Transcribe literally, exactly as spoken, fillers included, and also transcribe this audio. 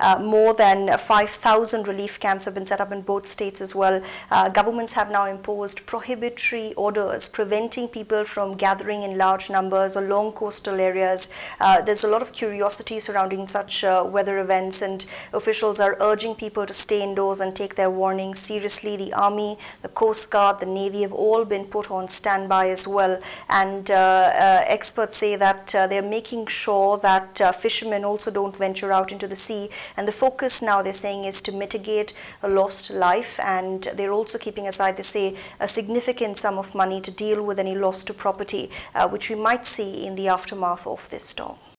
Uh, more than five thousand relief camps have been set up in both states as well. Uh, governments have now imposed prohibitory orders preventing people from gathering in large numbers along coastal areas. Uh, there's a lot of curiosity surrounding such uh, weather events, and officials are urging people to stay indoors and take their warnings seriously. The Army, the Coast Guard, the Navy have all been put on standby as well, and uh, uh, experts say that uh, they're making sure that uh, fishermen also don't venture out into the sea, and the focus now, they're saying, is to mitigate a lost life, and they're also keeping aside, they say, a significant sum of money to deal with any loss to property, uh, which we might see in the aftermath of this storm.